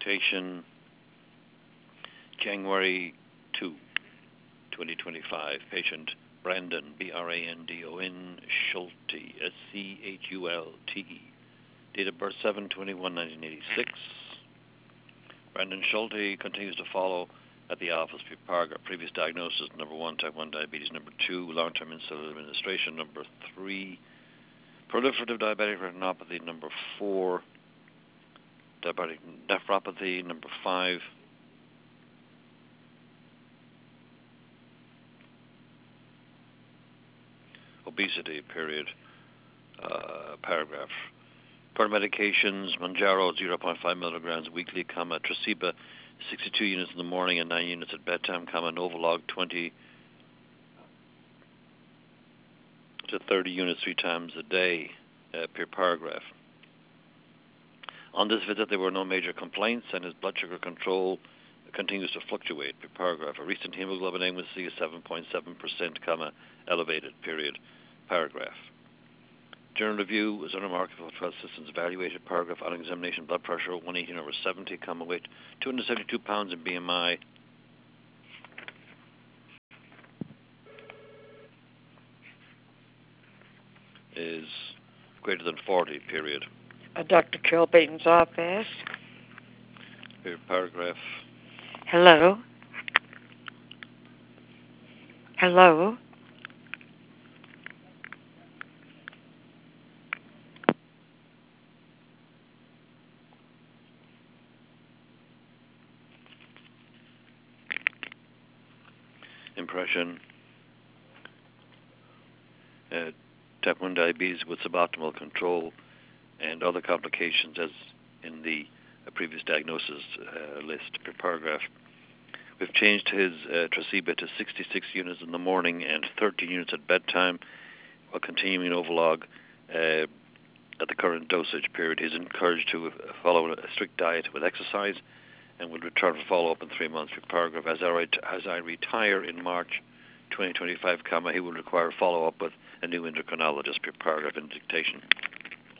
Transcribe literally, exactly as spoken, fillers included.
dictation, January second, twenty twenty-five. Patient Brandon, B R A N D O N, Schulte, S C H U L T E. Date of birth seven twenty-one nineteen eighty-six. Brandon Schulte continues to follow at the office. Paragraph. Previous diagnosis, number one, type one diabetes. Number two, long-term insulin administration. Number three, proliferative diabetic retinopathy. Number four, diabetic nephropathy. Number five, obesity, period. Uh, paragraph. Current medications, Mounjaro zero point five milligrams weekly, comma, Tresiba sixty-two units in the morning and nine units at bedtime, comma, Novolog twenty to thirty units three times a day, uh, per paragraph. On this visit, there were no major complaints, and his blood sugar control continues to fluctuate, per paragraph. A recent hemoglobin A one C is seven point seven percent, comma, elevated, period, paragraph. General review was unremarkable. twelve systems evaluated. Paragraph. On examination, blood pressure one eighteen over seventy, comma, weight two hundred seventy-two pounds, and B M I is greater than forty, period. Uh, Doctor Kilbane's office. Period, paragraph. Hello? Hello? Impression. Uh, type one diabetes with suboptimal control and other complications as in the uh, previous diagnosis uh, list, per paragraph. We've changed his uh, Tresiba to sixty-six units in the morning and thirteen units at bedtime while continuing Novolog uh, at the current dosage, period. He's encouraged to follow a strict diet with exercise and will return for follow-up in three months, per paragraph. As I, ret- as I retire in March twenty twenty-five, comma, he will require follow-up with a new endocrinologist, per paragraph in dictation.